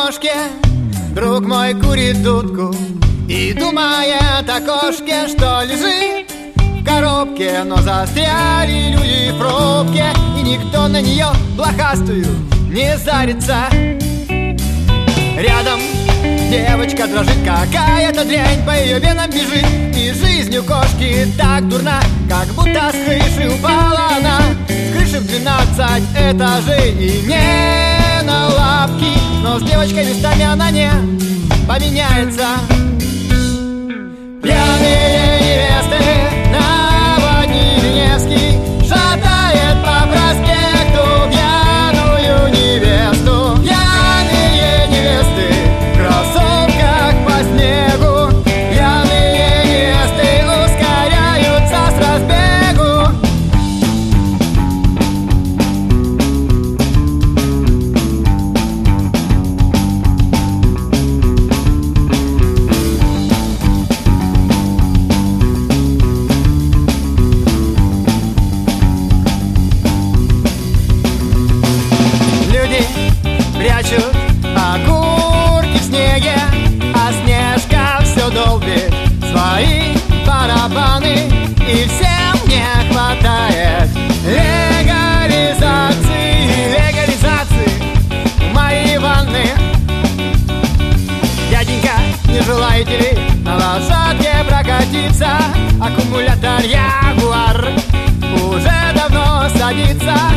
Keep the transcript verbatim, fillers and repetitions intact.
окошке друг мой курит дудку и думает о кошке, что лежит в коробке. Но застряли люди в пробке, и никто на нее блохастую не зарится. Рядом девочка дрожит, какая-то дрянь по ее венам бежит. И жизнь у кошки так дурна, как будто с крыши упала она. С крыши в двенадцать этажей и не на лапки, но с девочкой местами она не поменяется. Пьяные невесты наводнили Невский, шатает по проспекту пьяную невесту. Пьяные невесты в кроссовках по снегу, пьяные невесты ускоряются с разбегу. Прячут окурки в снеге, а Снежка все долбит свои барабаны. И всем не хватает легализации, легализации моей ванны. Дяденька, не желаете ли на лошадке прокатиться? Аккумулятор Ягуар уже давно садится.